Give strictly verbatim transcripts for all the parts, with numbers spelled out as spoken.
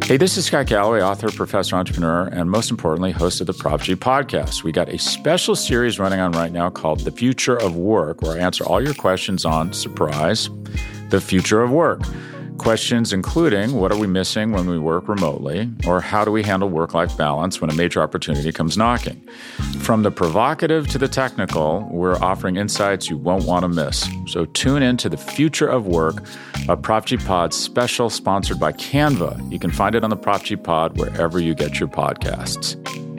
Hey, this is Scott Galloway, author, professor, entrepreneur, and most importantly, host of the Prop G podcast. We got a special series running on right now called The Future of Work, where I answer all your questions on, surprise, the future of work. Questions including, what are we missing when we work remotely? Or how do we handle work-life balance when a major opportunity comes knocking? From the provocative to the technical, we're offering insights you won't want to miss. So tune in to The Future of Work, a Prop G Pod special sponsored by Canva. You can find it on the Prop G Pod wherever you get your podcasts.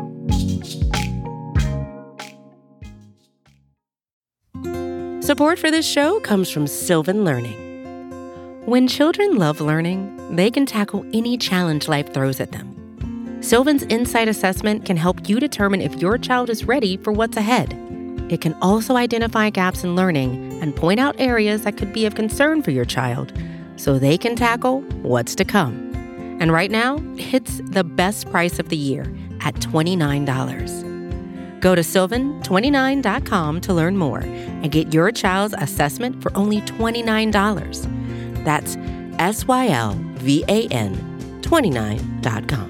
Support for this show comes from Sylvan Learning. When children love learning, they can tackle any challenge life throws at them. Sylvan's Insight Assessment can help you determine if your child is ready for what's ahead. It can also identify gaps in learning and point out areas that could be of concern for your child so they can tackle what's to come. And right now, it's the best price of the year at twenty-nine dollars. Go to sylvan twenty-nine dot com to learn more and get your child's assessment for only twenty-nine dollars. That's S Y L V A N twenty-nine dot com.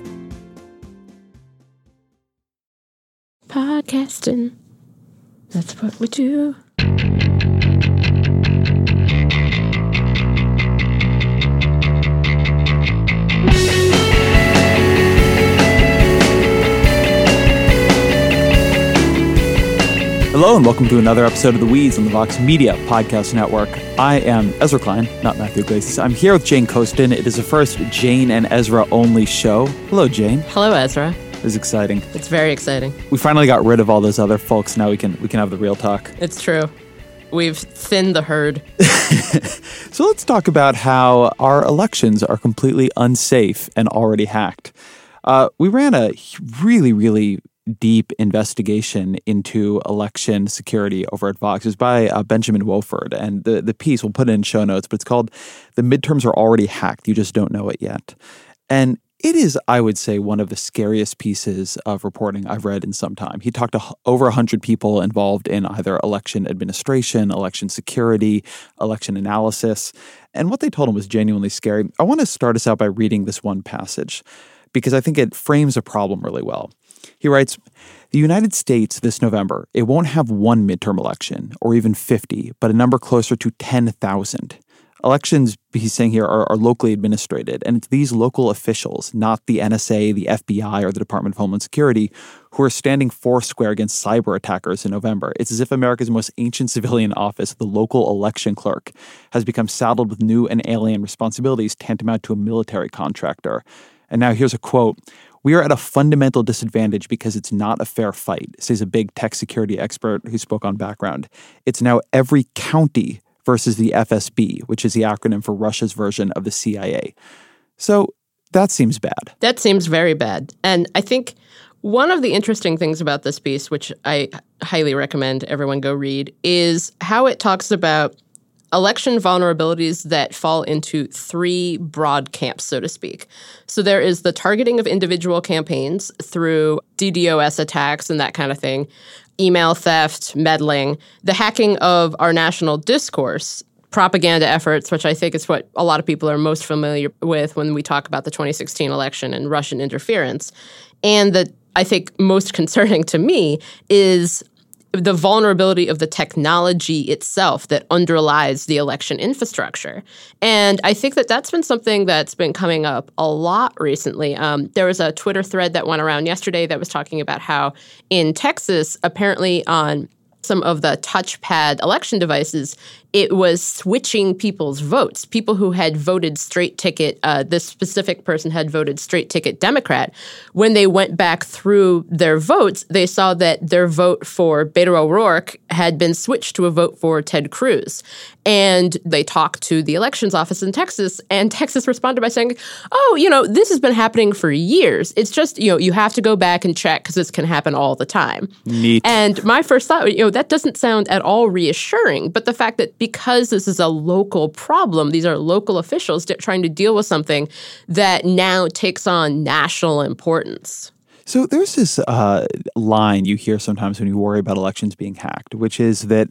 Podcasting. That's what we do. Hello and welcome to another episode of The Weeds on the Vox Media Podcast Network. I am Ezra Klein, not Matthew Iglesias. I'm here with Jane Coaston. It is the first Jane and Ezra only show. Hello, Jane. Hello, Ezra. It's exciting. It's very exciting. We finally got rid of all those other folks. Now we can we can have the real talk. It's true. We've thinned the herd. So let's talk about how our elections are completely unsafe and already hacked. Uh, we ran a really, really deep investigation into election security over at Vox. It was by uh, Benjamin Wofford, and the, the piece, we'll put it in show notes, but it's called The Midterms Are Already Hacked. You just don't know it yet. And it is, I would say, one of the scariest pieces of reporting I've read in some time. He talked to over one hundred people involved in either election administration, election security, election analysis, and what they told him was genuinely scary. I want to start us out by reading this one passage because I think it frames a problem really well. He writes, "The United States this November, it won't have one midterm election or even fifty, but a number closer to ten thousand. Elections," he's saying here, are, are locally administrated, and it's these local officials, not the N S A, the F B I, or the Department of Homeland Security, who are standing foursquare against cyber attackers in November. It's as if America's most ancient civilian office, the local election clerk, has become saddled with new and alien responsibilities tantamount to a military contractor. And now here's a quote. "We are at a fundamental disadvantage because it's not a fair fight," says a big tech security expert who spoke on Background. "It's now every county versus the F S B, which is the acronym for Russia's version of the C I A." So that seems bad. That seems very bad. And I think one of the interesting things about this piece, which I highly recommend everyone go read, is how it talks about election vulnerabilities that fall into three broad camps, so to speak. So there is the targeting of individual campaigns through DDoS attacks and that kind of thing, email theft, meddling, the hacking of our national discourse, propaganda efforts, which I think is what a lot of people are most familiar with when we talk about the twenty sixteen election and Russian interference. And the, I think, most concerning to me is the vulnerability of the technology itself that underlies the election infrastructure. And I think that that's been something that's been coming up a lot recently. Um, there was a Twitter thread that went around yesterday that was talking about how in Texas, apparently on some of the touchpad election devices, it was switching people's votes. People who had voted straight ticket, uh, this specific person had voted straight ticket Democrat. When they went back through their votes, they saw that their vote for Beto O'Rourke had been switched to a vote for Ted Cruz. And they talked to the elections office in Texas, and Texas responded by saying, oh, you know, this has been happening for years. It's just, you know, you have to go back and check because this can happen all the time. Neat. And my first thought, you know, that doesn't sound at all reassuring. But the fact that because this is a local problem, these are local officials trying to deal with something that now takes on national importance. So there's this uh, line you hear sometimes when you worry about elections being hacked, which is that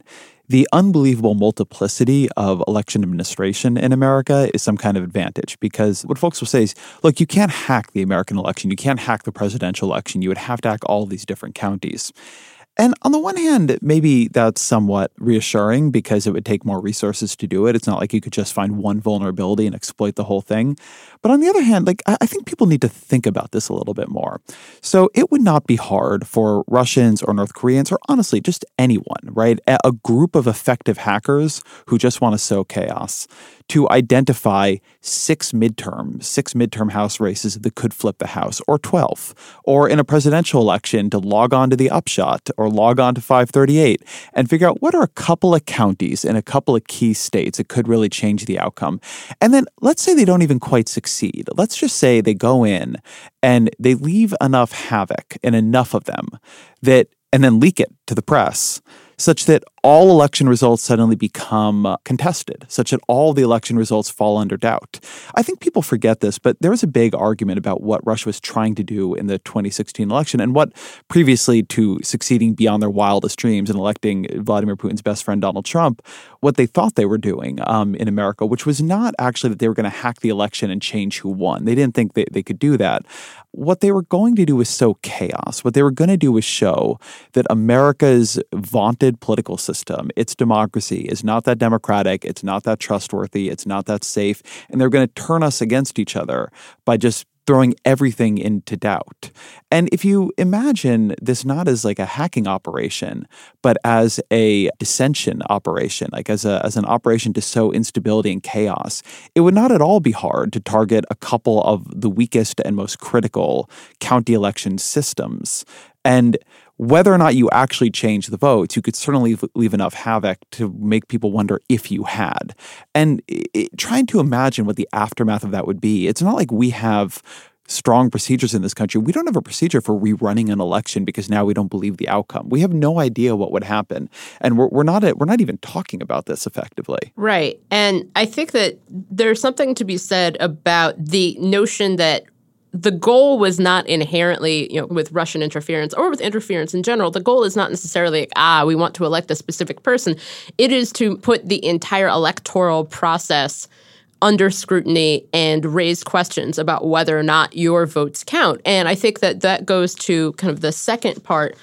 the unbelievable multiplicity of election administration in America is some kind of advantage, because what folks will say is, look, you can't hack the American election. You can't hack the presidential election. You would have to hack all these different counties. And on the one hand, maybe that's somewhat reassuring because it would take more resources to do it. It's not like you could just find one vulnerability and exploit the whole thing. But on the other hand, like I think people need to think about this a little bit more. So it would not be hard for Russians or North Koreans or honestly just anyone, right? A group of effective hackers who just want to sow chaos to identify six midterm, six midterm House races that could flip the House, or twelve, or in a presidential election to log on to the Upshot or log on to five thirty-eight and figure out what are a couple of counties in a couple of key states that could really change the outcome. And then let's say they don't even quite succeed. Let's just say they go in and they leave enough havoc and enough of them that, and then leak it to the press, such that all election results suddenly become uh, contested, such that all the election results fall under doubt. I think people forget this, but there was a big argument about what Russia was trying to do in the twenty sixteen election and what previously to succeeding beyond their wildest dreams and electing Vladimir Putin's best friend, Donald Trump, what they thought they were doing um, in America, which was not actually that they were going to hack the election and change who won. They didn't think they, they could do that. What they were going to do was sow chaos. What they were going to do was show that America's vaunted political system, its democracy, is not that democratic, it's not that trustworthy, it's not that safe, and they're going to turn us against each other by just throwing everything into doubt. And if you imagine this not as like a hacking operation, but as a dissension operation, like as a as an operation to sow instability and chaos, it would not at all be hard to target a couple of the weakest and most critical county election systems. And whether or not you actually change the votes, you could certainly leave, leave enough havoc to make people wonder if you had. And it, trying to imagine what the aftermath of that would be, it's not like we have strong procedures in this country. We don't have a procedure for rerunning an election because now we don't believe the outcome. We have no idea what would happen. And we're, we're not we're not even talking about this effectively. Right. And I think that there's something to be said about the notion that the goal was not inherently, you know, with Russian interference or with interference in general, the goal is not necessarily, like, ah, we want to elect a specific person. It is to put the entire electoral process under scrutiny and raise questions about whether or not your votes count. And I think that that goes to kind of the second part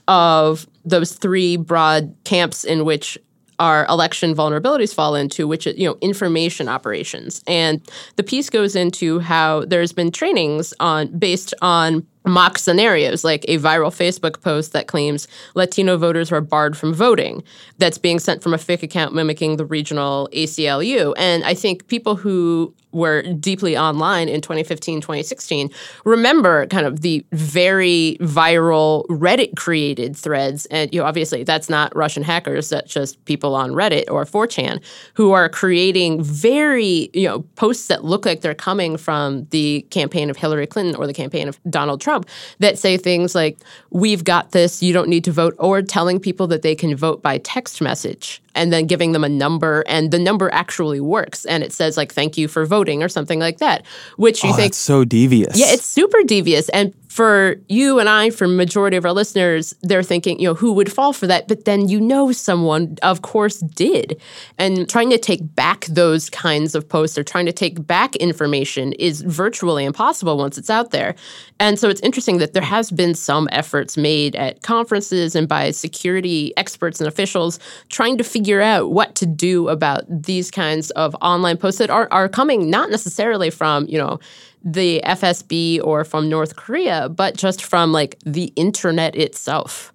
of those three broad camps in which our election vulnerabilities fall into, which is, you know, information operations. And the piece goes into how there's been trainings on based on mock scenarios, like a viral Facebook post that claims Latino voters are barred from voting that's being sent from a fake account mimicking the regional A C L U. And I think people who were deeply online in twenty fifteen, twenty sixteen remember kind of the very viral Reddit-created threads. And, you know, obviously that's not Russian hackers, that's just people on Reddit or four chan who are creating very, you know, posts that look like they're coming from the campaign of Hillary Clinton or the campaign of Donald Trump that say things like, we've got this, you don't need to vote, or telling people that they can vote by text message and then giving them a number, and the number actually works. And it says, like, thank you for voting or something like that, which you oh, think— that's so devious. Yeah, it's super devious. And for you and I, for majority of our listeners, they're thinking, you know, who would fall for that? But then you know someone, of course, did. And trying to take back those kinds of posts or trying to take back information is virtually impossible once it's out there. And so it's interesting that there has been some efforts made at conferences and by security experts and officials trying to figure out what to do about these kinds of online posts that are, are coming not necessarily from, you know, the F S B or from North Korea, but just from like the internet itself.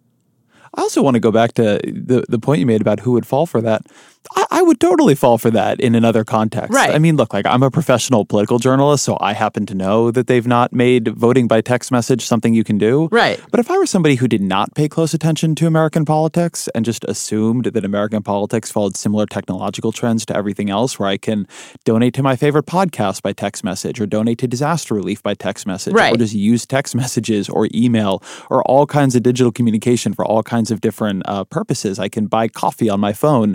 I also want to go back to the, the point you made about who would fall for that. I, I would totally fall for that in another context. Right. I mean, look, like I'm a professional political journalist, so I happen to know that they've not made voting by text message something you can do. Right. But if I were somebody who did not pay close attention to American politics and just assumed that American politics followed similar technological trends to everything else, where I can donate to my favorite podcast by text message or donate to disaster relief by text message, right. or just use text messages or email or all kinds of digital communication for all kinds of different uh, purposes. I can buy coffee on my phone.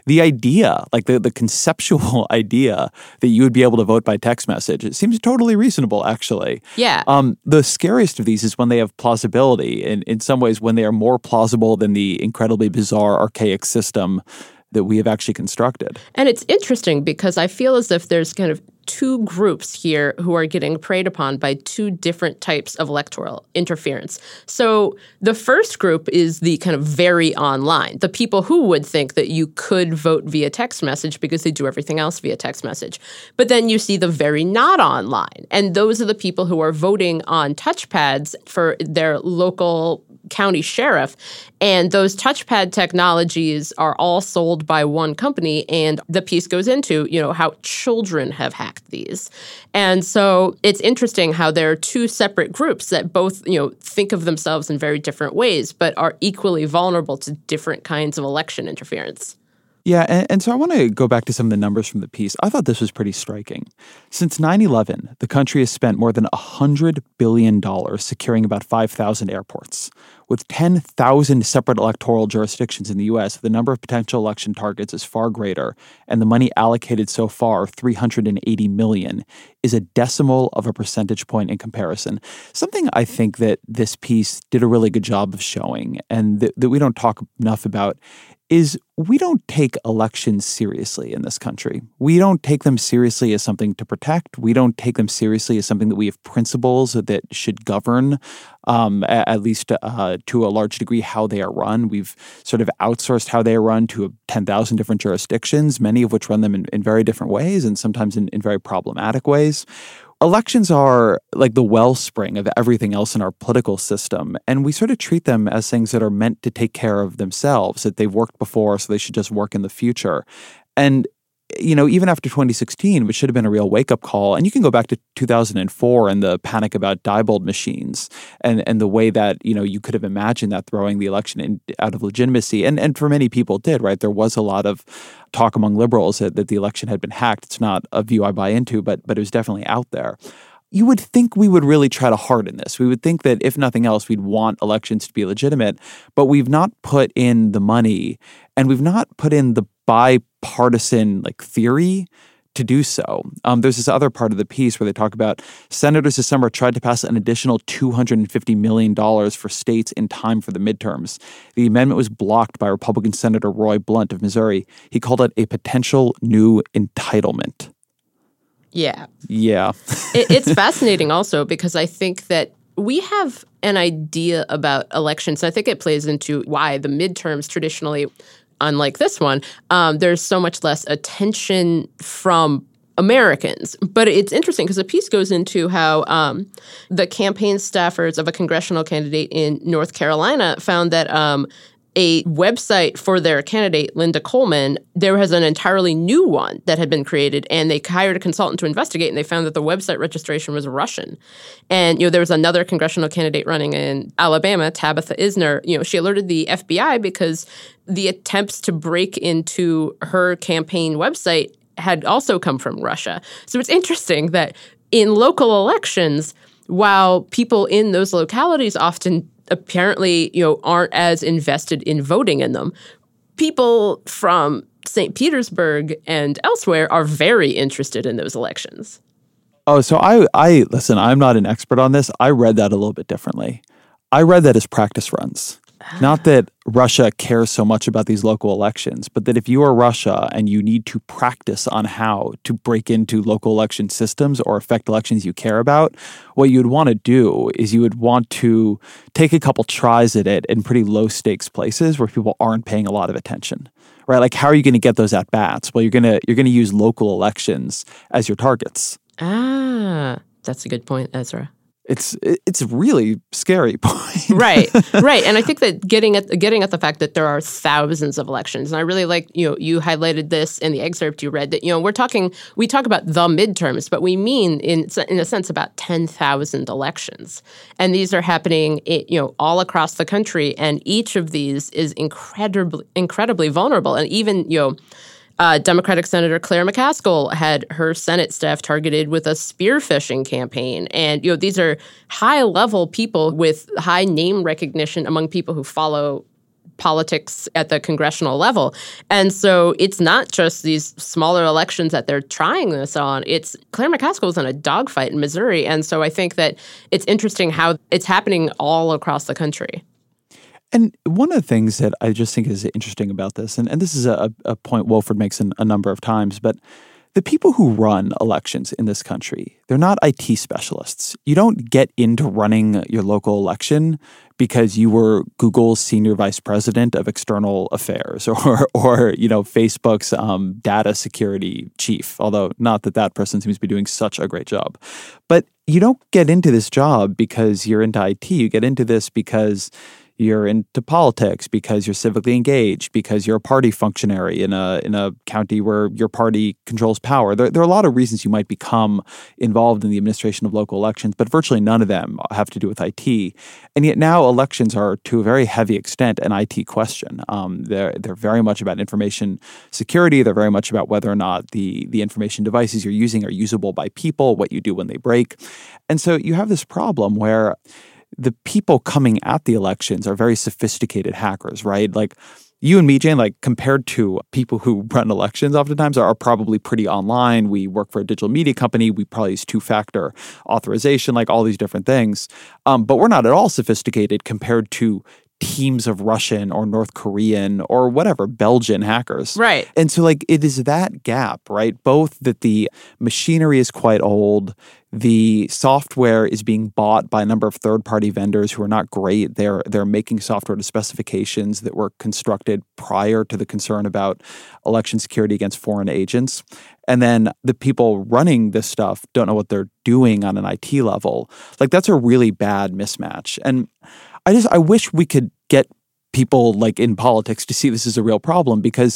the idea, like the, the conceptual idea that you would be able to vote by text message, it seems totally reasonable, actually. Yeah. Um, the scariest of these is when they have plausibility. In, in some ways, when they are more plausible than the incredibly bizarre, archaic system that we have actually constructed. And it's interesting because I feel as if there's kind of two groups here who are getting preyed upon by two different types of electoral interference. So the first group is the kind of very online, the people who would think that you could vote via text message because they do everything else via text message. But then you see the very not online. And those are the people who are voting on touchpads for their local county sheriff. And those touchpad technologies are all sold by one company. And the piece goes into, you know, how children have hacked these. And so it's interesting how there are two separate groups that both, you know, think of themselves in very different ways, but are equally vulnerable to different kinds of election interference. Yeah, and, and so I want to go back to some of the numbers from the piece. I thought this was pretty striking. Since nine eleven, the country has spent more than one hundred billion dollars securing about five thousand airports. With ten thousand separate electoral jurisdictions in the U S, the number of potential election targets is far greater, and the money allocated so far, three hundred eighty million dollars, is a decimal of a percentage point in comparison. Something I think that this piece did a really good job of showing, and that, that we don't talk enough about, is we don't take elections seriously in this country. We don't take them seriously as something to protect. We don't take them seriously as something that we have principles that should govern, um, at least uh, to a large degree, how they are run. We've sort of outsourced how they are run to ten thousand different jurisdictions, many of which run them in, in very different ways and sometimes in, in very problematic ways. Elections are like the wellspring of everything else in our political system, and we sort of treat them as things that are meant to take care of themselves, that they've worked before, so they should just work in the future. And, you know, even after twenty sixteen, which should have been a real wake-up call, and you can go back to two thousand four and the panic about Diebold machines and, and the way that, you know, you could have imagined that throwing the election in, out of legitimacy. And, and for many people did, right? There was a lot of talk among liberals that, that the election had been hacked. It's not a view I buy into, but but it was definitely out there. You would think we would really try to harden this. We would think that if nothing else, we'd want elections to be legitimate, but we've not put in the money and we've not put in the bipartisan like theory to do so. Um, there's this other part of the piece where they talk about senators this summer tried to pass an additional two hundred fifty million dollars for states in time for the midterms. The amendment was blocked by Republican Senator Roy Blunt of Missouri. He called it a potential new entitlement. Yeah. Yeah. it, it's fascinating also because I think that we have an idea about elections. I think it plays into why the midterms traditionally, unlike this one, um, there's so much less attention from Americans. But it's interesting because the piece goes into how um, the campaign staffers of a congressional candidate in North Carolina found that um, a website for their candidate, Linda Coleman, there was an entirely new one that had been created, and they hired a consultant to investigate, and they found that the website registration was Russian. And, you know, there was another congressional candidate running in Alabama, Tabitha Isner. You know, she alerted the F B I because the attempts to break into her campaign website had also come from Russia. So it's interesting that in local elections, while people in those localities often apparently, you know, aren't as invested in voting in them, people from Saint Petersburg and elsewhere are very interested in those elections. Oh, so I, I listen, I'm not an expert on this. I read that a little bit differently. I read that as practice runs. Not that Russia cares so much about these local elections, but that if you are Russia and you need to practice on how to break into local election systems or affect elections you care about, what you would want to do is you would want to take a couple tries at it in pretty low stakes places where people aren't paying a lot of attention. Right? Like, how are you going to get those at bats? Well, you're going to you're going to use local elections as your targets. Ah, that's a good point, Ezra. It's it's a really scary point. Right, right. And I think that getting at getting at the fact that there are thousands of elections, and I really like, you know, you highlighted this in the excerpt you read, that, you know, we're talking, we talk about the midterms, but we mean in in a sense about ten thousand elections. And these are happening, you know, all across the country, and each of these is incredibly, incredibly vulnerable. And even, you know, Uh, Democratic Senator Claire McCaskill had her Senate staff targeted with a spear phishing campaign. And, you know, these are high-level people with high name recognition among people who follow politics at the congressional level. And so it's not just these smaller elections that they're trying this on. It's Claire McCaskill was in a dogfight in Missouri. And so I think that it's interesting how it's happening all across the country. And one of the things that I just think is interesting about this, and, and this is a, a point Wilfred makes in, a number of times, but the people who run elections in this country, they're not I T specialists. You don't get into running your local election because you were Google's senior vice president of external affairs or, or you know, Facebook's um, data security chief, although not that that person seems to be doing such a great job. But you don't get into this job because you're into I T. You get into this because you're into politics, because you're civically engaged, because you're a party functionary in a in a county where your party controls power. There, there are a lot of reasons you might become involved in the administration of local elections, but virtually none of them have to do with I T. And yet now elections are, to a very heavy extent, an I T question. Um, they're they're very much about information security. They're very much about whether or not the the information devices you're using are usable by people, what you do when they break. And so you have this problem where the people coming at the elections are very sophisticated hackers, right? Like you and me, Jane, like compared to people who run elections oftentimes are, are probably pretty online. We work for a digital media company. We probably use two-factor authorization, like all these different things. Um, but we're not at all sophisticated compared to teams of Russian or North Korean or whatever, Belgian hackers. Right. And so like it is that gap, right? Both that the machinery is quite old, the software is being bought by a number of third-party vendors who are not great. They're they're making software to specifications that were constructed prior to the concern about election security against foreign agents. And then the people running this stuff don't know what they're doing on an I T level. Like that's a really bad mismatch. And I just I wish we could get people like in politics to see this as a real problem, because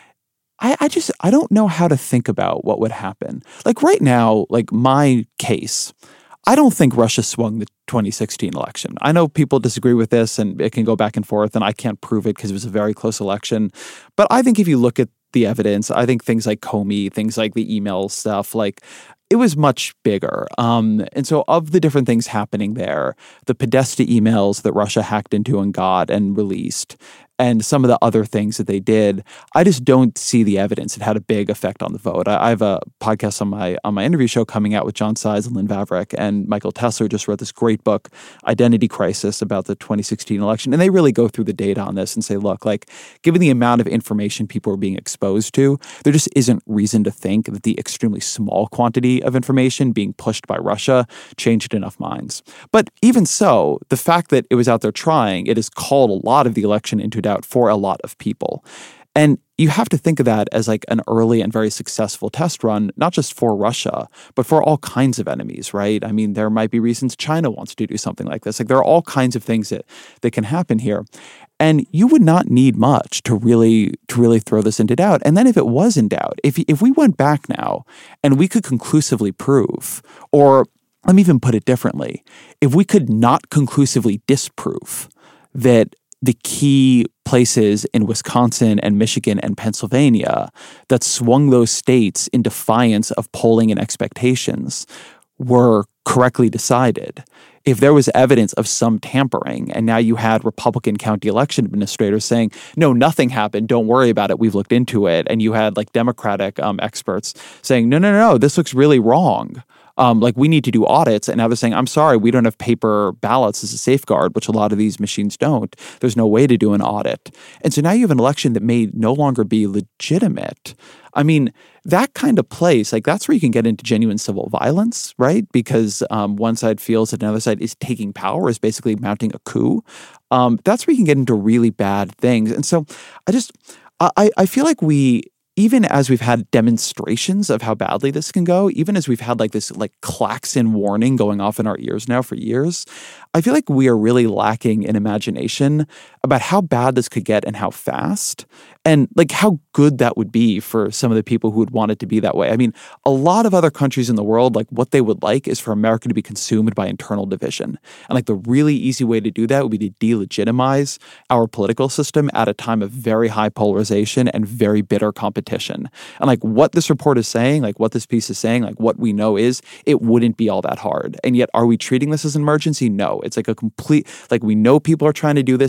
I, I just I don't know how to think about what would happen. Like right now, like my case, I don't think Russia swung the twenty sixteen election. I know people disagree with this and it can go back and forth, and I can't prove it because it was a very close election. But I think if you look at the evidence, I think things like Comey, things like the email stuff, like it was much bigger. Um, and so of the different things happening there, the Podesta emails that Russia hacked into and got and released, and some of the other things that they did, I just don't see the evidence. It had a big effect on the vote. I, I have a podcast on my on my interview show coming out with John Sides and Lynn Vavreck, and Michael Tesler just wrote this great book, Identity Crisis, about the twenty sixteen election. And they really go through the data on this and say, look, like given the amount of information people are being exposed to, there just isn't reason to think that the extremely small quantity of information being pushed by Russia changed enough minds. But even so, the fact that it was out there trying, it has called a lot of the election into doubt for a lot of people. And you have to think of that as like an early and very successful test run, not just for Russia, but for all kinds of enemies, right? I mean, there might be reasons China wants to do something like this. Like there are all kinds of things that, that can happen here. And you would not need much to really to really throw this into doubt. And then if it was in doubt, if if we went back now and we could conclusively prove, or let me even put it differently, if we could not conclusively disprove that the key places in Wisconsin and Michigan and Pennsylvania that swung those states in defiance of polling and expectations were correctly decided, if there was evidence of some tampering, and now you had Republican county election administrators saying, no, nothing happened, don't worry about it, we've looked into it, and you had like Democratic um, experts saying, no, no, no, this looks really wrong. Um, like we need to do audits, and now they're saying, I'm sorry, we don't have paper ballots as a safeguard, which a lot of these machines don't. There's no way to do an audit. And so now you have an election that may no longer be legitimate. I mean, that kind of place, like that's where you can get into genuine civil violence, right? Because um, one side feels that another side is taking power, is basically mounting a coup. Um, that's where you can get into really bad things. And so I just, I, I feel like we, even as we've had demonstrations of how badly this can go, even as we've had like this like klaxon warning going off in our ears now for years, I feel like we are really lacking in imagination about how bad this could get and how fast, and like how good that would be for some of the people who would want it to be that way. I mean, a lot of other countries in the world, like what they would like is for America to be consumed by internal division. And like the really easy way to do that would be to delegitimize our political system at a time of very high polarization and very bitter competition. And like what this report is saying, like what this piece is saying, like what we know is it wouldn't be all that hard. And yet are we treating this as an emergency? No. It's like a complete, like we know people are trying to do this. We see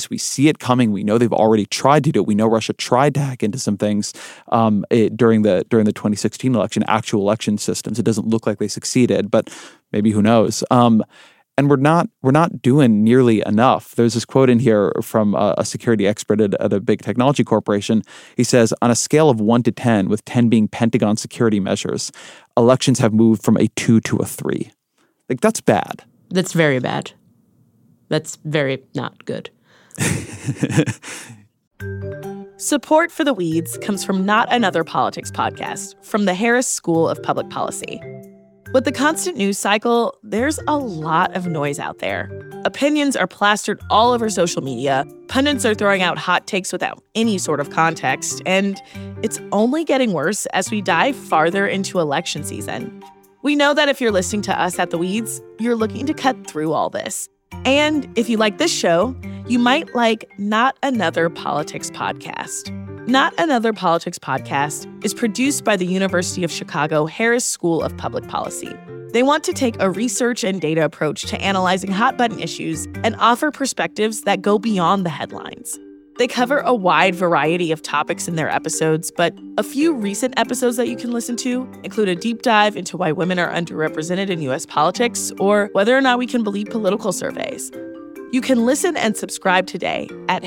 see it coming. We know they've already tried to do it. We know Russia tried to hack into some things um, it, during the during the twenty sixteen election, actual election systems. It doesn't look like they succeeded, but maybe who knows? Um, and we're not we're not doing nearly enough. There's this quote in here from a, a security expert at, at a big technology corporation. He says, on a scale of one to ten, with ten being Pentagon security measures, elections have moved from a two to a three. Like, that's bad. That's very bad. That's very not good. Support for The Weeds comes from Not Another Politics podcast from the Harris School of Public Policy. With the constant news cycle, there's a lot of noise out there. Opinions are plastered all over social media, pundits are throwing out hot takes without any sort of context, and it's only getting worse as we dive farther into election season. We know that if you're listening to us at The Weeds, you're looking to cut through all this. And if you like this show, you might like Not Another Politics podcast. Not Another Politics podcast is produced by the University of Chicago Harris School of Public Policy. They want to take a research and data approach to analyzing hot-button issues and offer perspectives that go beyond the headlines. They cover a wide variety of topics in their episodes, but a few recent episodes that you can listen to include a deep dive into why women are underrepresented in U S politics or whether or not we can believe political surveys. You can listen and subscribe today at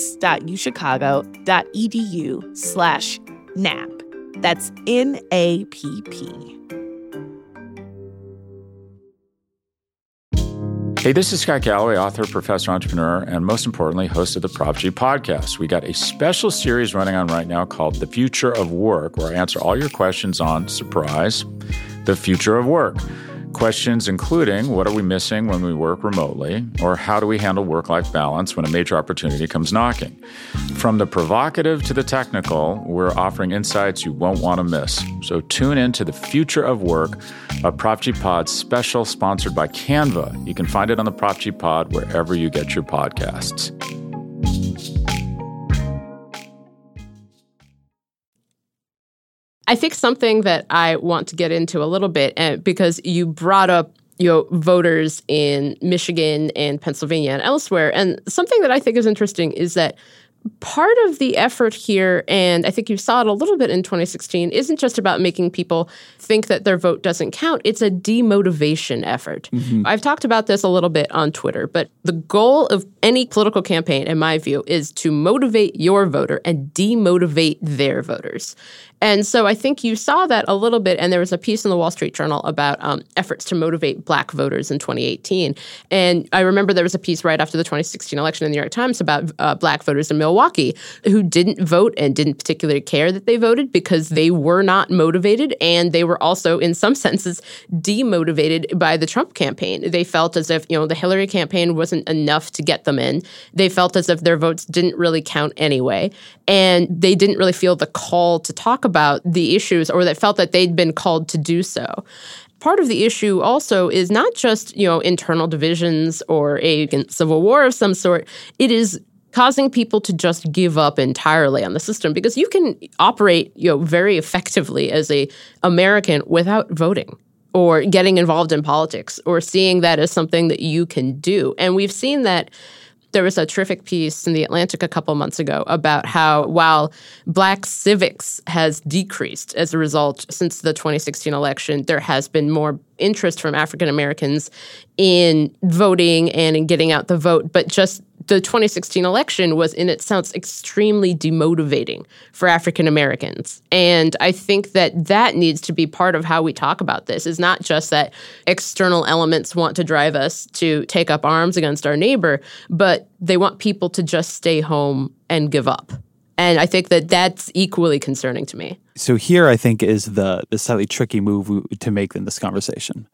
harris.uchicago.edu slash NAP. That's N A P P. Hey, this is Scott Galloway, author, professor, entrepreneur, and most importantly, host of the Prop G podcast. We got a special series running on right now called The Future of Work, where I answer all your questions on, surprise, the future of work. Questions including, what are we missing when we work remotely? Or how do we handle work-life balance when a major opportunity comes knocking? From the provocative to the technical, we're offering insights you won't want to miss. So tune in to The Future of Work, a Prop G Pod special sponsored by Canva. You can find it on the Prop G Pod wherever you get your podcasts. I think something that I want to get into a little bit, uh, because you brought up, you know, voters in Michigan and Pennsylvania and elsewhere, and something that I think is interesting is that part of the effort here, and I think you saw it a little bit in twenty sixteen, isn't just about making people think that their vote doesn't count. It's a demotivation effort. Mm-hmm. I've talked about this a little bit on Twitter, but the goal of any political campaign, in my view, is to motivate your voter and demotivate their voters. And so I think you saw that a little bit, and there was a piece in the Wall Street Journal about um, efforts to motivate black voters in twenty eighteen. And I remember there was a piece right after the twenty sixteen election in the New York Times about uh, black voters in Milwaukee who didn't vote and didn't particularly care that they voted because they were not motivated, and they were also, in some senses, demotivated by the Trump campaign. They felt as if, you know, the Hillary campaign wasn't enough to get them in. They felt as if their votes didn't really count anyway, and they didn't really feel the call to talk about about the issues, or that felt that they'd been called to do so. Part of the issue also is not just, you know, internal divisions or a civil war of some sort. It is causing people to just give up entirely on the system, because you can operate, you know, very effectively as a American without voting or getting involved in politics or seeing that as something that you can do. And we've seen that. There was a terrific piece in The Atlantic a couple months ago about how while black civics has decreased as a result since the twenty sixteen election, there has been more interest from African Americans in voting and in getting out the vote. But just the twenty sixteen election was in itself extremely demotivating for African Americans. And I think that that needs to be part of how we talk about this. Is not just that external elements want to drive us to take up arms against our neighbor, but they want people to just stay home and give up. And I think that that's equally concerning to me. So here, I think, is the, the slightly tricky move to make in this conversation.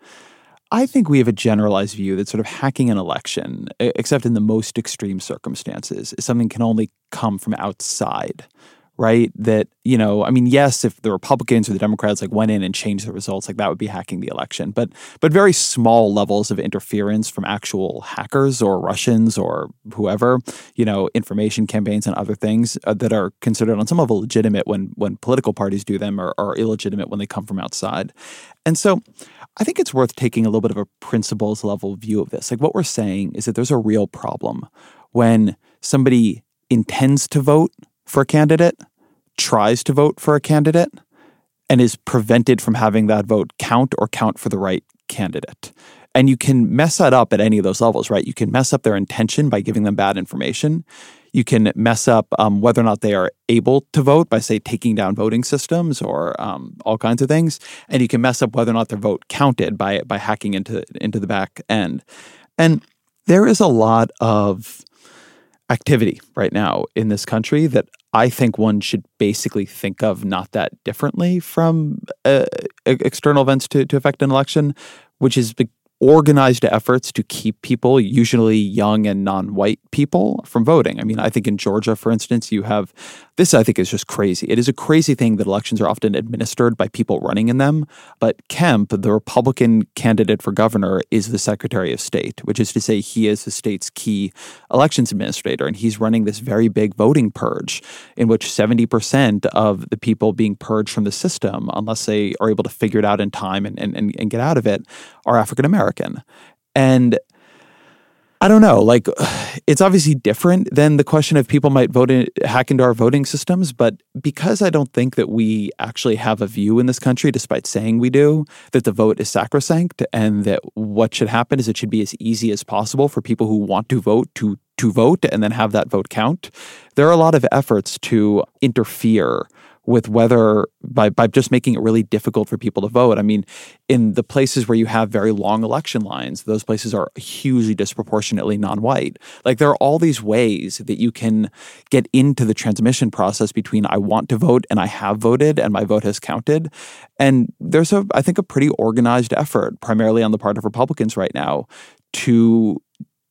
I think we have a generalized view that sort of hacking an election, except in the most extreme circumstances, is something that can only come from outside, right? That, you know, I mean, yes, if the Republicans or the Democrats like went in and changed the results, like that would be hacking the election. But but very small levels of interference from actual hackers or Russians or whoever, you know, information campaigns and other things uh, that are considered on some level legitimate when when political parties do them, or are illegitimate when they come from outside. And so I think it's worth taking a little bit of a principles level view of this. Like what we're saying is that there's a real problem when somebody intends to vote for a candidate, tries to vote for a candidate, and is prevented from having that vote count or count for the right candidate. And you can mess that up at any of those levels, right? You can mess up their intention by giving them bad information. You can mess up um, whether or not they are able to vote by, say, taking down voting systems or um, all kinds of things. And you can mess up whether or not their vote counted by by hacking into into the back end. And there is a lot of activity right now in this country that I think one should basically think of not that differently from uh, external events to, to affect an election, which is the organized efforts to keep people, usually young and non-white people, from voting. I mean, I think in Georgia, for instance, you have, this I think is just crazy. It is a crazy thing that elections are often administered by people running in them. But Kemp, the Republican candidate for governor, is the Secretary of State, which is to say he is the state's key elections administrator. And he's running this very big voting purge in which seventy percent of the people being purged from the system, unless they are able to figure it out in time and, and, and get out of it, are African American. And I don't know, like, it's obviously different than the question of people might vote in, hack into our voting systems. But because I don't think that we actually have a view in this country, despite saying we do, that the vote is sacrosanct and that what should happen is it should be as easy as possible for people who want to vote to to vote and then have that vote count. There are a lot of efforts to interfere with whether, by, by just making it really difficult for people to vote. I mean, in the places where you have very long election lines, those places are hugely disproportionately non-white. Like, there are all these ways that you can get into the transmission process between I want to vote and I have voted and my vote has counted. And there's, a, I think, a pretty organized effort, primarily on the part of Republicans right now, to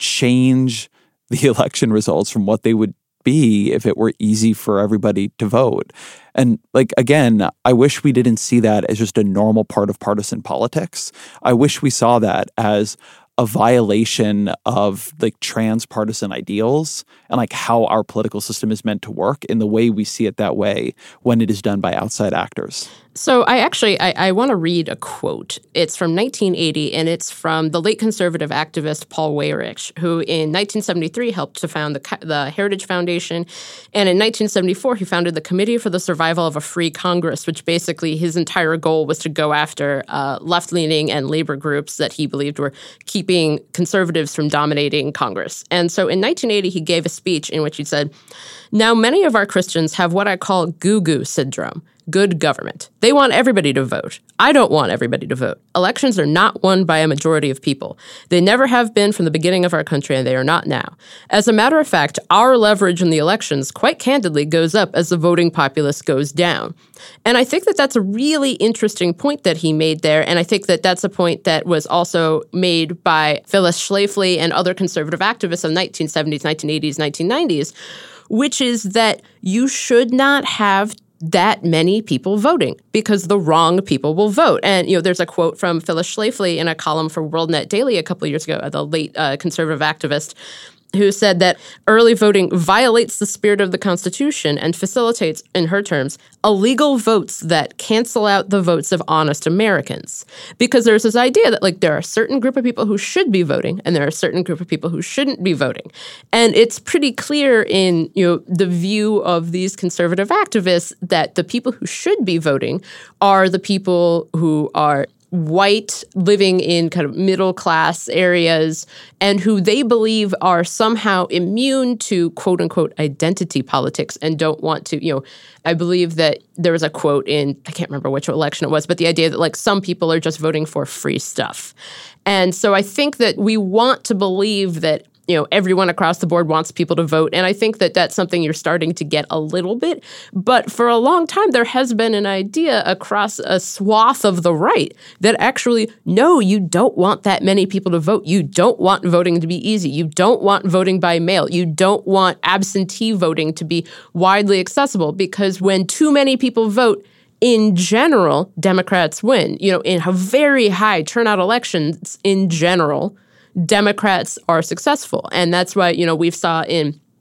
change the election results from what they would be if it were easy for everybody to vote. And like, again, I wish we didn't see that as just a normal part of partisan politics. I wish we saw that as a violation of like transpartisan ideals and like how our political system is meant to work in the way we see it that way when it is done by outside actors. So I actually, I, I want to read a quote. It's from nineteen eighty, and it's from the late conservative activist Paul Weyrich, who in nineteen seventy-three helped to found the, the Heritage Foundation. And in nineteen seventy-four, he founded the Committee for the Survival of a Free Congress, which basically his entire goal was to go after uh, left-leaning and labor groups that he believed were keeping conservatives from dominating Congress. And so in nineteen eighty, he gave a speech in which he said, "Now many of our Christians have what I call goo-goo syndrome. Good government. They want everybody to vote. I don't want everybody to vote. Elections are not won by a majority of people. They never have been from the beginning of our country, and they are not now. As a matter of fact, our leverage in the elections, quite candidly, goes up as the voting populace goes down." And I think that that's a really interesting point that he made there, and I think that that's a point that was also made by Phyllis Schlafly and other conservative activists of the nineteen seventies, nineteen eighties, nineteen nineties, which is that you should not have that many people voting because the wrong people will vote. And, you know, there's a quote from Phyllis Schlafly in a column for WorldNet Daily a couple of years ago, the late uh, conservative activist, who said that early voting violates the spirit of the Constitution and facilitates, in her terms, illegal votes that cancel out the votes of honest Americans. Because there's this idea that, like, there are a certain group of people who should be voting and there are a certain group of people who shouldn't be voting. And it's pretty clear in, you know, the view of these conservative activists that the people who should be voting are the people who are white, living in kind of middle-class areas, and who they believe are somehow immune to quote-unquote identity politics and don't want to, you know, I believe that there was a quote in, I can't remember which election it was, but the idea that like some people are just voting for free stuff. And so I think that we want to believe that, you know, everyone across the board wants people to vote. And I think that that's something you're starting to get a little bit. But for a long time, there has been an idea across a swath of the right that actually, no, you don't want that many people to vote. You don't want voting to be easy. You don't want voting by mail. You don't want absentee voting to be widely accessible, because when too many people vote, in general, Democrats win. You know, in a very high turnout elections, in general, Democrats are successful. And that's why, you know, we've saw in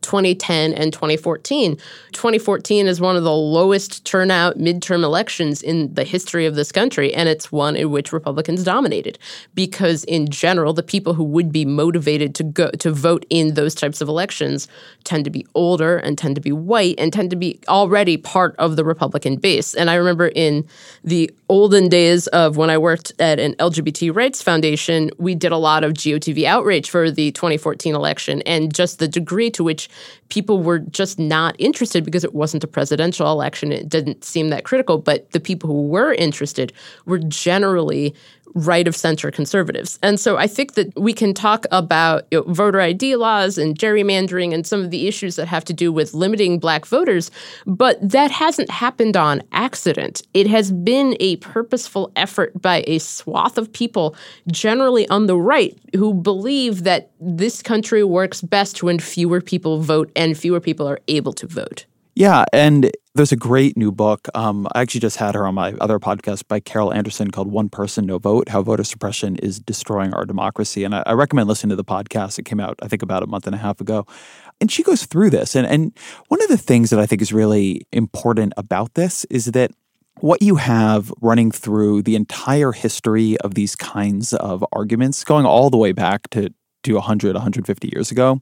twenty ten and twenty fourteen. twenty fourteen is one of the lowest turnout midterm elections in the history of this country, and it's one in which Republicans dominated because, in general, the people who would be motivated to go to vote in those types of elections tend to be older and tend to be white and tend to be already part of the Republican base. And I remember in the olden days of when I worked at an L G B T rights foundation, we did a lot of G O T V outreach for the twenty fourteen election, and just the degree to which people were just not interested because it wasn't a presidential election. It didn't seem that critical, but the people who were interested were generally right-of-center conservatives. And so I think that we can talk about you know, voter I D laws and gerrymandering and some of the issues that have to do with limiting black voters, but that hasn't happened on accident. It has been a purposeful effort by a swath of people, generally on the right, who believe that this country works best when fewer people vote and fewer people are able to vote. Yeah, and there's a great new book. Um, I actually just had her on my other podcast by Carol Anderson called One Person, No Vote, How Voter Suppression is Destroying Our Democracy. And I, I recommend listening to the podcast. It came out, I think, about a month and a half ago. And she goes through this. And, and one of the things that I think is really important about this is that what you have running through the entire history of these kinds of arguments, going all the way back to, to one hundred, one hundred fifty years ago,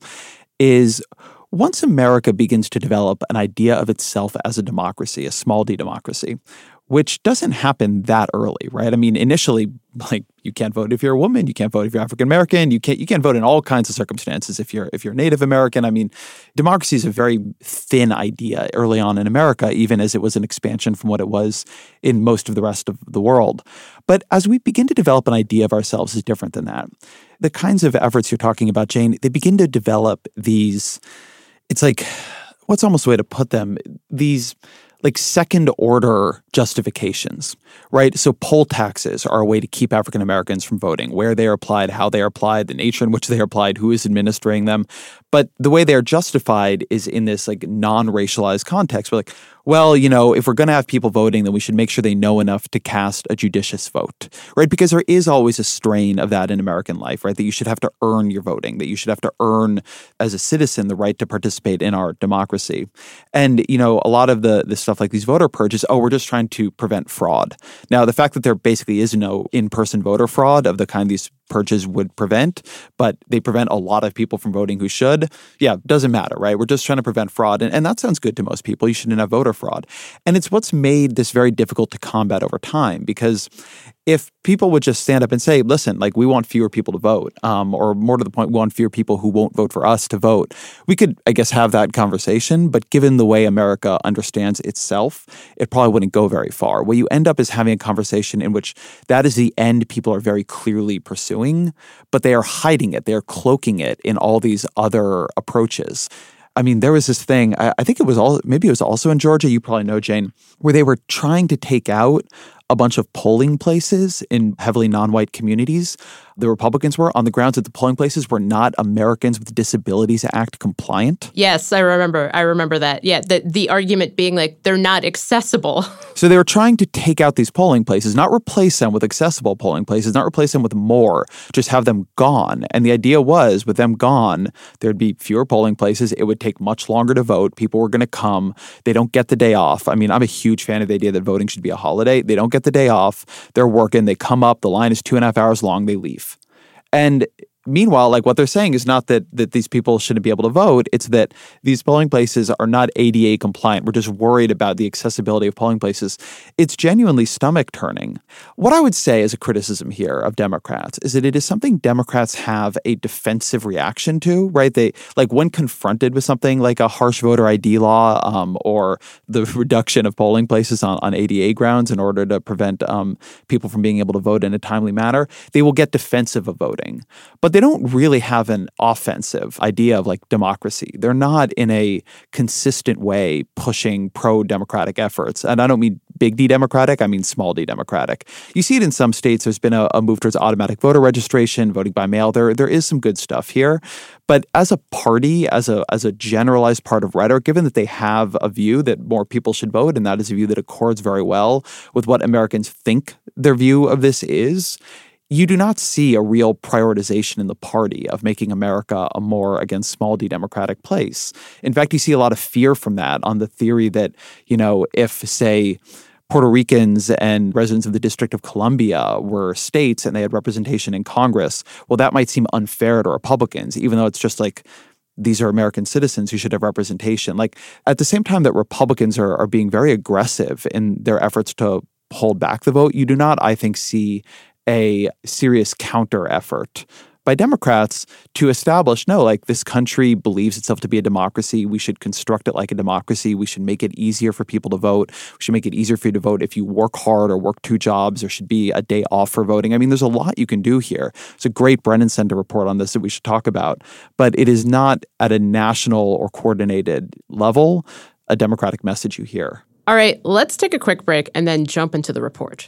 is once America begins to develop an idea of itself as a democracy, a small d democracy, which doesn't happen that early, right? I mean, initially, like, you can't vote if you're a woman, you can't vote if you're African American, you can't you can't vote in all kinds of circumstances if you're if you're Native American. I mean, democracy is a very thin idea early on in America, even as it was an expansion from what it was in most of the rest of the world. But as we begin to develop an idea of ourselves as different than that, the kinds of efforts you're talking about, Jane, they begin to develop these. It's like, what's almost a way to put them? These like second order justifications, right? So poll taxes are a way to keep African Americans from voting, where they are applied, how they are applied, the nature in which they are applied, who is administering them. But the way they are justified is in this like non-racialized context. We're like, well, you know, if we're going to have people voting, then we should make sure they know enough to cast a judicious vote, right? Because there is always a strain of that in American life, right? That you should have to earn your voting, that you should have to earn as a citizen the right to participate in our democracy. And, you know, a lot of the, the stuff like these voter purges, oh, we're just trying to prevent fraud. Now, the fact that there basically is no in-person voter fraud of the kind these purges would prevent, but they prevent a lot of people from voting who should, yeah, doesn't matter, right? We're just trying to prevent fraud. And, and that sounds good to most people. You shouldn't have voter fraud. And it's what's made this very difficult to combat over time, because if people would just stand up and say, listen, like, we want fewer people to vote, um, or more to the point, we want fewer people who won't vote for us to vote, we could, I guess, have that conversation. But given the way America understands itself, it probably wouldn't go very far. What you end up is having a conversation in which that is the end people are very clearly pursuing, but they are hiding it. They are cloaking it in all these other approaches. I mean, there was this thing, I, I think it was all, maybe it was also in Georgia, you probably know, Jane, where they were trying to take out a bunch of polling places in heavily non-white communities. The Republicans were on the grounds that the polling places were not Americans with Disabilities Act compliant. Yes, I remember. I remember that. Yeah, the, the argument being like they're not accessible. So they were trying to take out these polling places, not replace them with accessible polling places, not replace them with more, just have them gone. And the idea was, with them gone, there'd be fewer polling places. It would take much longer to vote. People were going to come. They don't get the day off. I mean, I'm a huge fan of the idea that voting should be a holiday. They don't get the day off. They're working. They come up. The line is two and a half hours long. They leave. And meanwhile, like, what they're saying is not that that these people shouldn't be able to vote. It's that these polling places are not A D A compliant. We're just worried about the accessibility of polling places. It's genuinely stomach turning. What I would say as a criticism here of Democrats is that it is something Democrats have a defensive reaction to, right? They, like, when confronted with something like a harsh voter I D law um, or the reduction of polling places on, on A D A grounds in order to prevent um, people from being able to vote in a timely manner, they will get defensive of voting. But they don't really have an offensive idea of like democracy. They're not in a consistent way pushing pro-democratic efforts. And I don't mean big D democratic, I mean small d democratic. You see it in some states. There's been a, a move towards automatic voter registration, voting by mail. There, there is some good stuff here. But as a party, as a as a generalized part of rhetoric, given that they have a view that more people should vote, and that is a view that accords very well with what Americans think their view of this is, you do not see a real prioritization in the party of making America a more, again, small d democratic place. In fact, you see a lot of fear from that on the theory that, you know, if, say, Puerto Ricans and residents of the District of Columbia were states and they had representation in Congress, well, that might seem unfair to Republicans, even though it's just like, these are American citizens who should have representation. Like, at the same time that Republicans are, are being very aggressive in their efforts to hold back the vote, you do not, I think, see a serious counter effort by Democrats to establish, no, like this country believes itself to be a democracy. We should construct it like a democracy. We should make it easier for people to vote. We should make it easier for you to vote if you work hard or work two jobs. There should be a day off for voting. I mean, there's a lot you can do here. It's a great Brennan Center report on this that we should talk about, but it is not at a national or coordinated level a Democratic message you hear. All right, let's take a quick break and then jump into the report.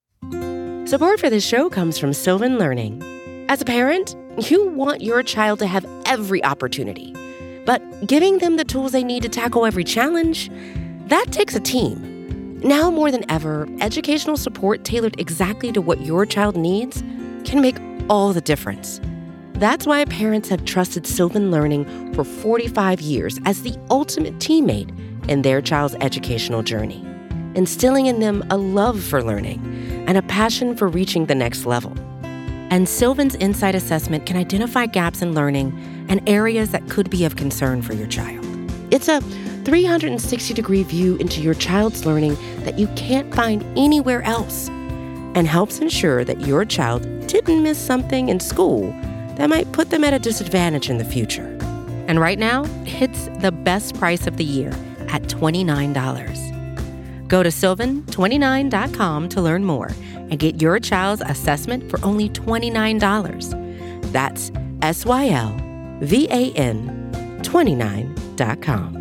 Support for this show comes from Sylvan Learning. As a parent, you want your child to have every opportunity, but giving them the tools they need to tackle every challenge, that takes a team. Now more than ever, educational support tailored exactly to what your child needs can make all the difference. That's why parents have trusted Sylvan Learning for forty-five years as the ultimate teammate in their child's educational journey, instilling in them a love for learning and a passion for reaching the next level. And Sylvan's Insight Assessment can identify gaps in learning and areas that could be of concern for your child. It's a three hundred sixty degree view into your child's learning that you can't find anywhere else, and helps ensure that your child didn't miss something in school that might put them at a disadvantage in the future. And right now, it's the best price of the year at twenty-nine dollars. Go to sylvan twenty-nine dot com to learn more and get your child's assessment for only twenty-nine dollars. That's S Y L V A N twenty-nine dot com.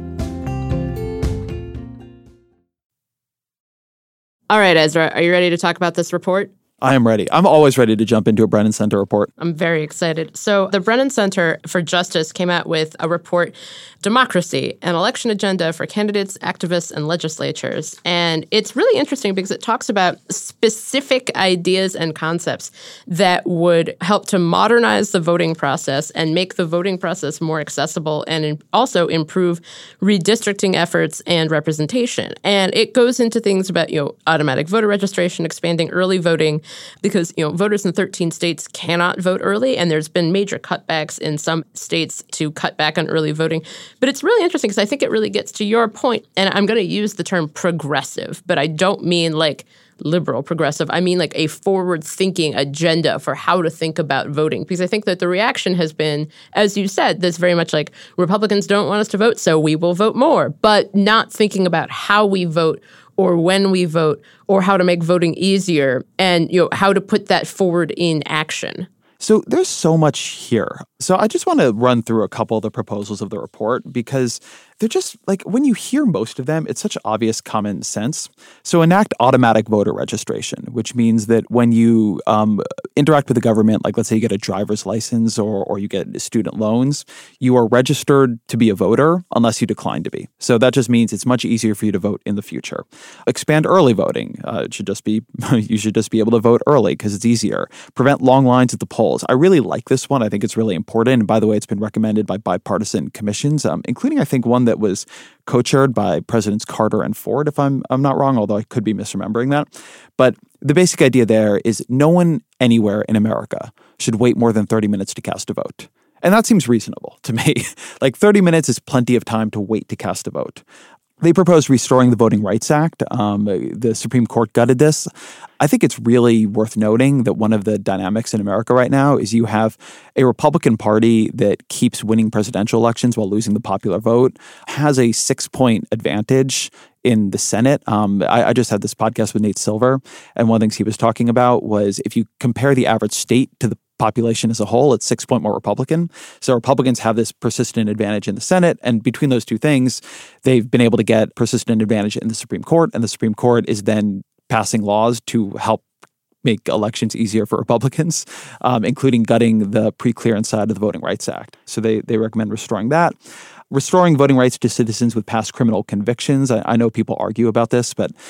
All right, Ezra, are you ready to talk about this report? I am ready. I'm always ready to jump into a Brennan Center report. I'm very excited. So the Brennan Center for Justice came out with a report, Democracy, an Election Agenda for Candidates, Activists, and Legislatures. And it's really interesting because it talks about specific ideas and concepts that would help to modernize the voting process and make the voting process more accessible and also improve redistricting efforts and representation. And it goes into things about, you know, automatic voter registration, expanding early voting, because, you know, voters in thirteen states cannot vote early, and there's been major cutbacks in some states to cut back on early voting. But it's really interesting because I think it really gets to your point, and I'm going to use the term progressive, but I don't mean like liberal progressive. I mean like a forward-thinking agenda for how to think about voting, because I think that the reaction has been, as you said, that's very much like Republicans don't want us to vote, so we will vote more, but not thinking about how we vote or when we vote, or how to make voting easier, and, you know, how to put that forward in action. So there's so much here. So I just want to run through a couple of the proposals of the report because they're just like, when you hear most of them, it's such obvious common sense. So enact automatic voter registration, which means that when you um, interact with the government, like let's say you get a driver's license or, or you get student loans, you are registered to be a voter unless you decline to be. So that just means it's much easier for you to vote in the future. Expand early voting. Uh, it should just be, you should just be able to vote early because it's easier. Prevent long lines at the polls. I really like this one. I think it's really important. And by the way, it's been recommended by bipartisan commissions, um, including, I think, one that was co-chaired by Presidents Carter and Ford, if I'm I'm not wrong, although I could be misremembering that. But the basic idea there is no one anywhere in America should wait more than thirty minutes to cast a vote. And that seems reasonable to me. Like thirty minutes is plenty of time to wait to cast a vote. They proposed restoring the Voting Rights Act. Um, the Supreme Court gutted this. I think it's really worth noting that one of the dynamics in America right now is you have a Republican Party that keeps winning presidential elections while losing the popular vote, has a six-point advantage in the Senate. Um, I, I just had this podcast with Nate Silver, and one of the things he was talking about was if you compare the average state to the population as a whole, it's six point more Republican. So Republicans have this persistent advantage in the Senate, and between those two things, they've been able to get persistent advantage in the Supreme Court, and the Supreme Court is then passing laws to help make elections easier for Republicans, um, including gutting the pre-clearance side of the Voting Rights Act. So they they recommend restoring that. Restoring voting rights to citizens with past criminal convictions. I, I know people argue about this, but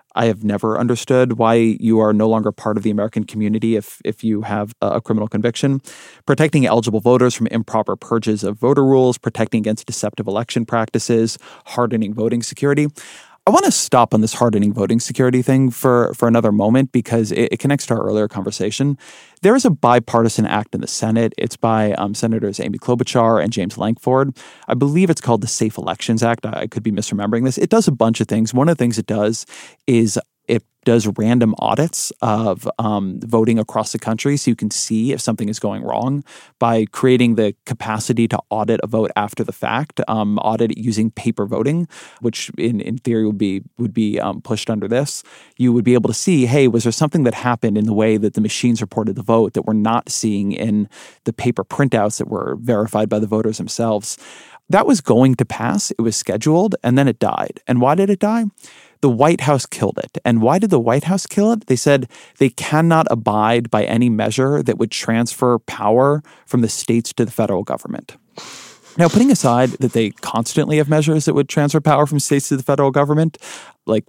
I have never understood why you are no longer part of the American community if if you have a criminal conviction. Protecting eligible voters from improper purges of voter rolls, protecting against deceptive election practices, hardening voting security. I want to stop on this hardening voting security thing for, for another moment because it, it connects to our earlier conversation. There is a bipartisan act in the Senate. It's by um, Senators Amy Klobuchar and James Lankford. I believe it's called the Safe Elections Act. I, I could be misremembering this. It does a bunch of things. One of the things it does is it does random audits of um, voting across the country so you can see if something is going wrong by creating the capacity to audit a vote after the fact, um, audit it using paper voting, which in, in theory would be would be um, pushed under this. You would be able to see, hey, was there something that happened in the way that the machines reported the vote that we're not seeing in the paper printouts that were verified by the voters themselves? That was going to pass. It was scheduled, and then it died. And why did it die? The White House killed it. And why did the White House kill it? They said they cannot abide by any measure that would transfer power from the states to the federal government. Now, putting aside that they constantly have measures that would transfer power from states to the federal government, like,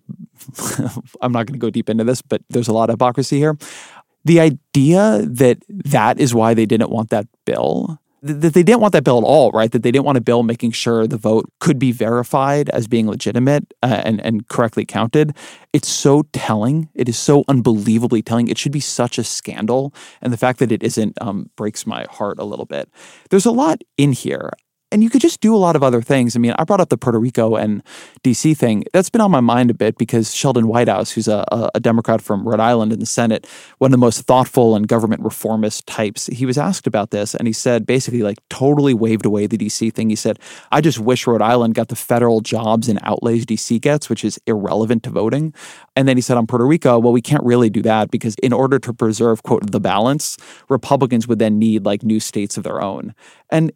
I'm not going to go deep into this, but there's a lot of hypocrisy here. The idea that that is why they didn't want that bill, that they didn't want that bill at all, right? That they didn't want a bill making sure the vote could be verified as being legitimate uh, and, and correctly counted. It's so telling. It is so unbelievably telling. It should be such a scandal. And the fact that it isn't um, breaks my heart a little bit. There's a lot in here. And you could just do a lot of other things. I mean, I brought up the Puerto Rico and D C thing. That's been on my mind a bit because Sheldon Whitehouse, who's a, a Democrat from Rhode Island in the Senate, one of the most thoughtful and government reformist types, he was asked about this. And he said, basically, like, totally waved away the D C thing. He said, I just wish Rhode Island got the federal jobs and outlays D C gets, which is irrelevant to voting. And then he said on Puerto Rico, well, we can't really do that because in order to preserve, quote, the balance, Republicans would then need, like, new states of their own. And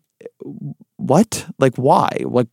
what? Like, why? Like,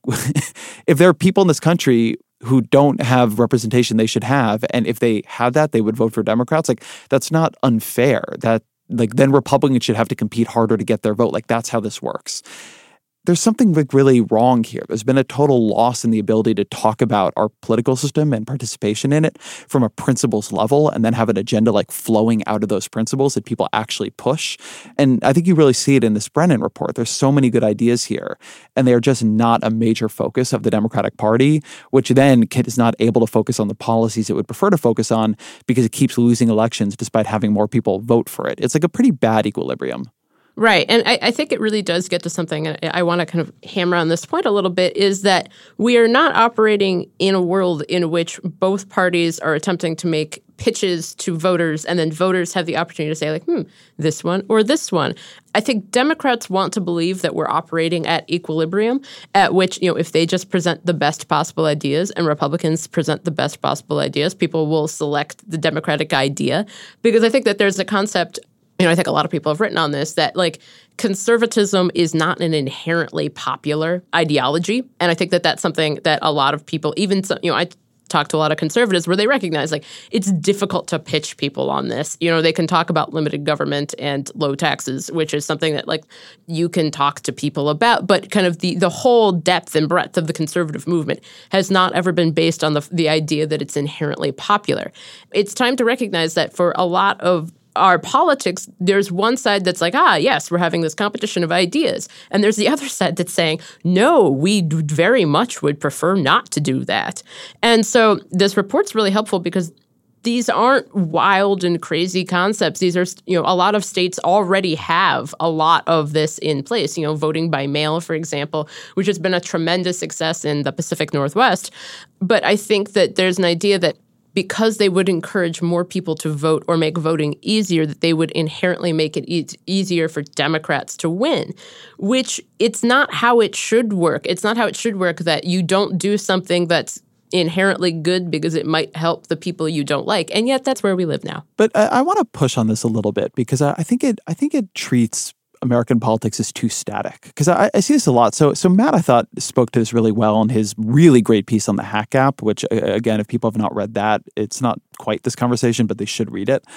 if there are people in this country who don't have representation they should have, and if they had that, they would vote for Democrats, like, that's not unfair. That, like, then Republicans should have to compete harder to get their vote. Like, that's how this works. There's something like really wrong here. There's been a total loss in the ability to talk about our political system and participation in it from a principles level and then have an agenda like flowing out of those principles that people actually push. And I think you really see it in this Brennan report. There's so many good ideas here, and they are just not a major focus of the Democratic Party, which then is not able to focus on the policies it would prefer to focus on because it keeps losing elections despite having more people vote for it. It's like a pretty bad equilibrium. Right. And I, I think it really does get to something, and I want to kind of hammer on this point a little bit, is that we are not operating in a world in which both parties are attempting to make pitches to voters, and then voters have the opportunity to say, like, hmm, this one or this one. I think Democrats want to believe that we're operating at equilibrium, at which, you know, if they just present the best possible ideas and Republicans present the best possible ideas, people will select the Democratic idea. Because I think that there's a concept, you know, I think a lot of people have written on this, that like conservatism is not an inherently popular ideology. And I think that that's something that a lot of people, even, some, you know, I talk to a lot of conservatives where they recognize like it's difficult to pitch people on this. You know, they can talk about limited government and low taxes, which is something that like you can talk to people about. But kind of the, the whole depth and breadth of the conservative movement has not ever been based on the, the idea that it's inherently popular. It's time to recognize that for a lot of our politics, there's one side that's like, ah, yes, we're having this competition of ideas. And there's the other side that's saying, no, we very much would prefer not to do that. And so this report's really helpful because these aren't wild and crazy concepts. These are, you know, a lot of states already have a lot of this in place. You know, voting by mail, for example, which has been a tremendous success in the Pacific Northwest. But I think that there's an idea that because they would encourage more people to vote or make voting easier, that they would inherently make it e- easier for Democrats to win, which it's not how it should work. It's not how it should work that you don't do something that's inherently good because it might help the people you don't like. And yet that's where we live now. But I, I want to push on this a little bit because I, I think it I think it treats American politics is too static. Because I, I see this a lot. So so Matt, I thought, spoke to this really well in his really great piece on the Hack app, which, again, if people have not read that, it's not quite this conversation, but they should read it.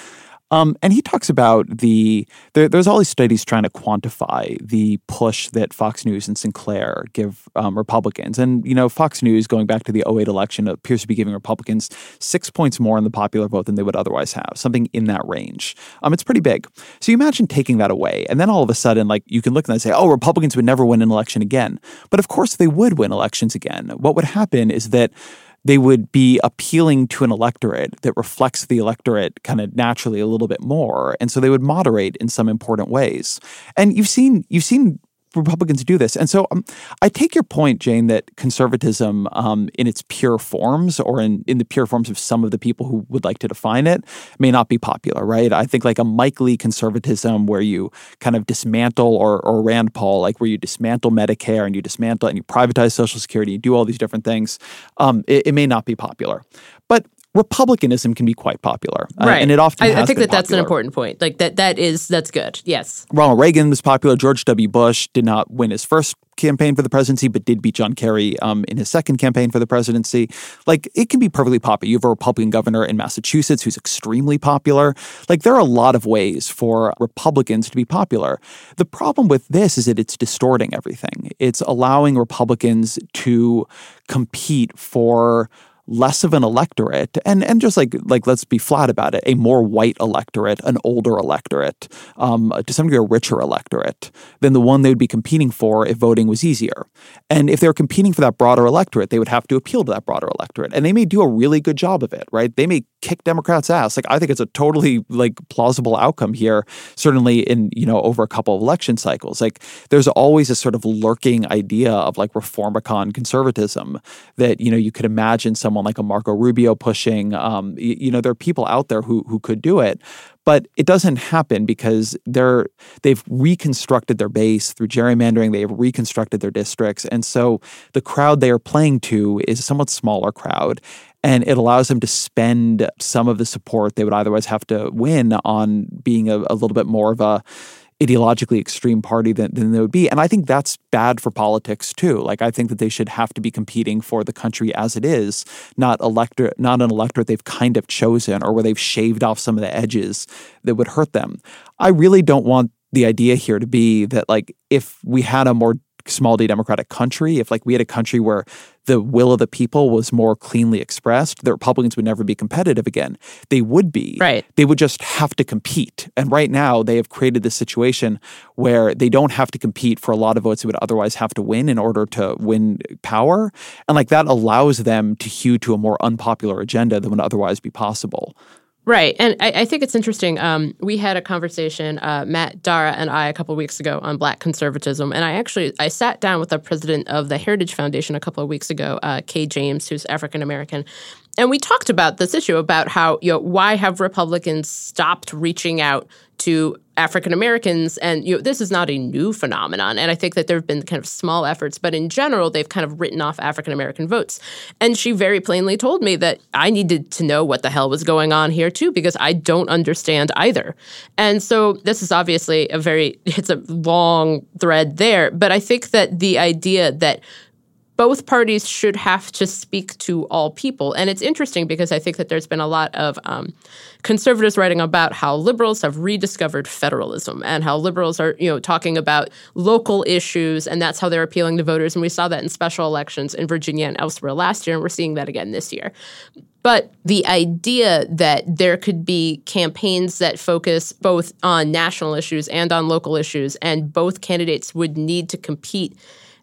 Um, and he talks about the, there, there's all these studies trying to quantify the push that Fox News and Sinclair give um, Republicans. And, you know, Fox News, going back to the oh eight election, appears to be giving Republicans six points more in the popular vote than they would otherwise have, something in that range. Um, it's pretty big. So you imagine taking that away. And then all of a sudden, like, you can look and say, oh, Republicans would never win an election again. But of course they would win elections again. What would happen is that they would be appealing to an electorate that reflects the electorate kind of naturally a little bit more. And so they would moderate in some important ways. And you've seen you've seen Republicans do this. And so um, I take your point, Jane, that conservatism um, in its pure forms, or in, in the pure forms of some of the people who would like to define it, may not be popular, right? I think like a Mike Lee conservatism where you kind of dismantle, or, or Rand Paul, like where you dismantle Medicare and you dismantle and you privatize Social Security, you do all these different things, um, it, it may not be popular. But Republicanism can be quite popular. Right. Uh, and it often I, has I think been that that's an popular. important point. Like that, that is, that's good. Yes. Ronald Reagan was popular. George W. Bush did not win his first campaign for the presidency, but did beat John Kerry um, in his second campaign for the presidency. Like, it can be perfectly popular. You have a Republican governor in Massachusetts who's extremely popular. Like, there are a lot of ways for Republicans to be popular. The problem with this is that it's distorting everything. It's allowing Republicans to compete for less of an electorate, and and just like like let's be flat about it, a more white electorate, an older electorate, um, to some degree a richer electorate than the one they would be competing for if voting was easier. And if they were competing for that broader electorate, they would have to appeal to that broader electorate, and they may do a really good job of it, right? They may kick Democrats' ass. Like, I think it's a totally like plausible outcome here. Certainly in you know over a couple of election cycles, like there's always a sort of lurking idea of like reformicon conservatism that you know you could imagine some. Like a Marco Rubio pushing, um, you, you know, there are people out there who who could do it, but it doesn't happen because they're they've reconstructed their base through gerrymandering. They have reconstructed their districts, and so the crowd they are playing to is a somewhat smaller crowd, and it allows them to spend some of the support they would otherwise have to win on being a, a little bit more of a ideologically extreme party than, than they would be. And I think that's bad for politics too. Like, I think that they should have to be competing for the country as it is, not electorate, not an electorate they've kind of chosen or where they've shaved off some of the edges that would hurt them. I really don't want the idea here to be that, like, if we had a more small d democratic country, if like we had a country where the will of the people was more cleanly expressed, the Republicans would never be competitive again. They would be. Right. They would just have to compete. And right now they have created this situation where they don't have to compete for a lot of votes they would otherwise have to win in order to win power. And like that allows them to hew to a more unpopular agenda than would otherwise be possible. Right. And I, I think it's interesting. Um, we had a conversation, uh, Matt, Dara, and I, a couple of weeks ago on Black conservatism. And I actually, I sat down with the president of the Heritage Foundation a couple of weeks ago, uh, Kay James, who's African-American. And we talked about this issue about how, you know, why have Republicans stopped reaching out to African Americans? And, you know, this is not a new phenomenon. And I think that there have been kind of small efforts, but in general, they've kind of written off African American votes. And she very plainly told me that I needed to know what the hell was going on here, too, because I don't understand either. And so this is obviously a very, it's a long thread there. But I think that the idea that both parties should have to speak to all people. And it's interesting because I think that there's been a lot of um, conservatives writing about how liberals have rediscovered federalism and how liberals are, you know, talking about local issues, and that's how they're appealing to voters. And we saw that in special elections in Virginia and elsewhere last year, and we're seeing that again this year. But the idea that there could be campaigns that focus both on national issues and on local issues, and both candidates would need to compete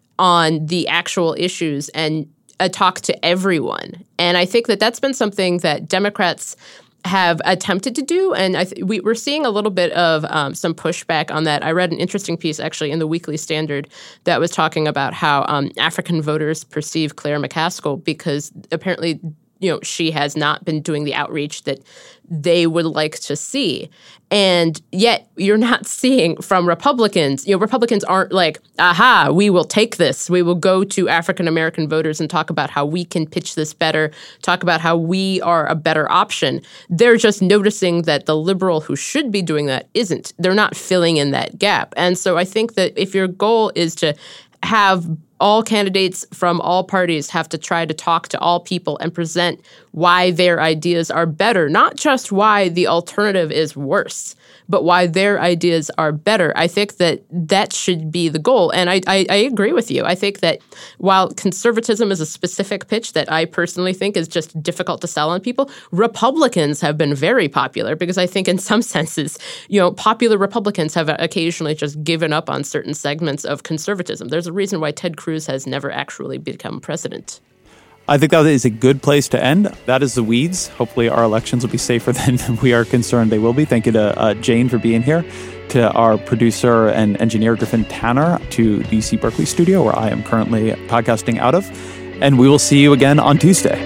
on the actual issues and uh, talk to everyone. And I think that that's been something that Democrats have attempted to do. And I th- we, we're seeing a little bit of um, some pushback on that. I read an interesting piece actually in the Weekly Standard that was talking about how um, African voters perceive Claire McCaskill because apparently, you know, she has not been doing the outreach that they would like to see. And yet you're not seeing from Republicans, you know, Republicans aren't like, aha, we will take this. We will go to African-American voters and talk about how we can pitch this better, talk about how we are a better option. They're just noticing that the liberal who should be doing that isn't. They're not filling in that gap. And so I think that if your goal is to have all candidates from all parties have to try to talk to all people and present why their ideas are better, not just why the alternative is worse, but why their ideas are better. I think that that should be the goal. And I, I, I agree with you. I think that while conservatism is a specific pitch that I personally think is just difficult to sell on people, Republicans have been very popular because I think in some senses, you know, popular Republicans have occasionally just given up on certain segments of conservatism. There's a reason why Ted Cruz has never actually become president. I think that is a good place to end. That is The Weeds. Hopefully our elections will be safer than we are concerned they will be. Thank you to uh, Jane for being here, to our producer and engineer, Griffin Tanner, to the U C Berkeley studio, where I am currently podcasting out of. And we will see you again on Tuesday.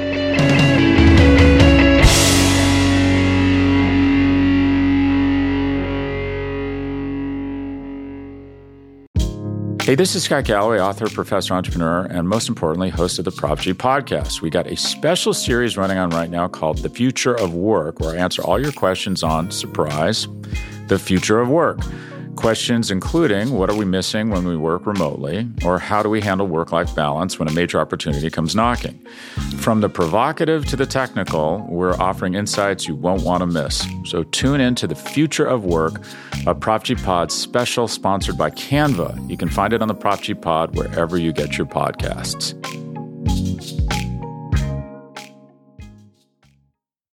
Hey, this is Scott Galloway, author, professor, entrepreneur, and most importantly, host of the Prop G podcast. We got a special series running on right now called The Future of Work, where I answer all your questions on, surprise, the future of work. Questions including, what are we missing when we work remotely? Or how do we handle work-life balance when a major opportunity comes knocking? From the provocative to the technical, we're offering insights you won't want to miss. So tune in to The Future of Work, a Prop G Pod special sponsored by Canva. You can find it on the Prop G Pod wherever you get your podcasts.